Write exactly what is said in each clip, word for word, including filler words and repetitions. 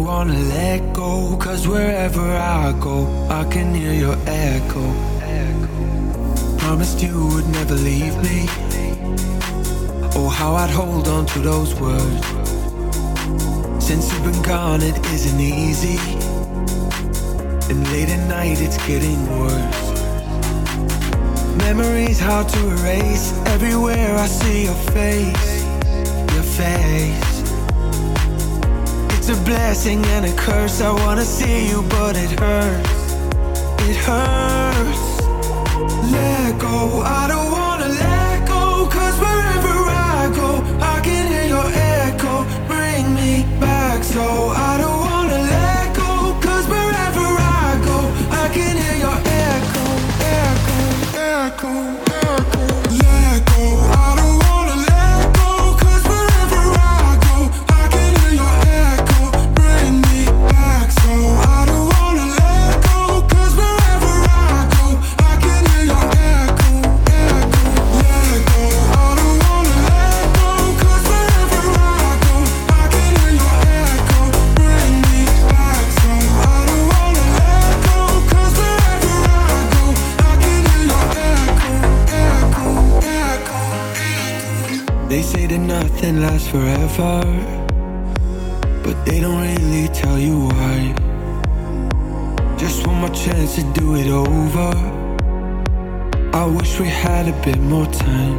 wanna let go, cause wherever I go, I can hear your echo. Promised you would never leave me. Oh, how I'd hold on to those words. Since you've been gone, it isn't easy, and late at night it's getting worse. Memories hard to erase. Everywhere I see your face, your face. It's a blessing and a curse. I wanna see you, but it hurts. It hurts. Let go, I don't wanna let go, cause wherever I go, I can hear your echo. Bring me back, so I don't wanna let go, cause wherever I go, I can hear your echo, echo, echo, echo. Let go, I don't wanna let go, cause wherever I go, I can hear your echo. Bring me back, so I don't wanna let go, cause wherever I go, I can hear your echo, echo. Let go, I don't wanna let go, cause wherever I go, I can hear your echo. Bring me back, so I don't wanna let go, cause wherever I go, I can hear your echo, echo, echo, echo. They say that nothing lasts forever, but they don't really tell you why. Just one more chance to do it over. I wish we had a bit more time.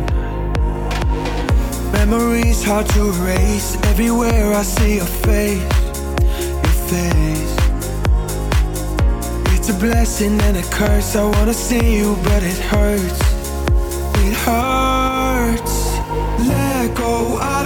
Memories hard to erase. Everywhere I see your face, your face. It's a blessing and a curse. I wanna see you, but it hurts. It hurts. Let go. I